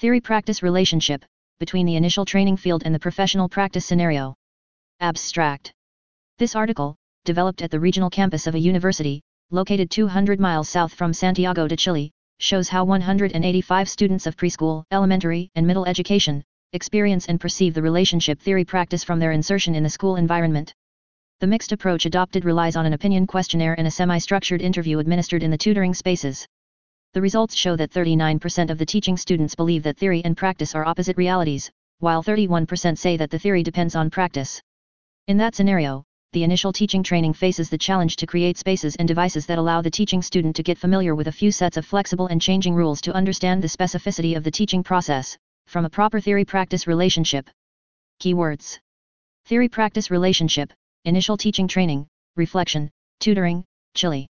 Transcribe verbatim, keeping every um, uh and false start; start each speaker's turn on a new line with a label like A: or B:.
A: Theory-practice relationship, between the initial training field and the professional practice scenario. Abstract. This article, developed at the regional campus of a university, located two hundred miles south from Santiago de Chile, shows how one hundred eighty-five students of preschool, elementary, and middle education, experience and perceive the relationship theory practice from their insertion in the school environment. The mixed approach adopted relies on an opinion questionnaire and a semi-structured interview administered in the tutoring spaces. The results show that thirty-nine percent of the teaching students believe that theory and practice are opposite realities, while thirty-one percent say that the theory depends on practice. In that scenario, the initial teaching training faces the challenge to create spaces and devices that allow the teaching student to get familiar with a few sets of flexible and changing rules to understand the specificity of the teaching process, from a proper theory-practice relationship. Keywords: theory-practice relationship, initial teaching training, reflection, tutoring, Chile.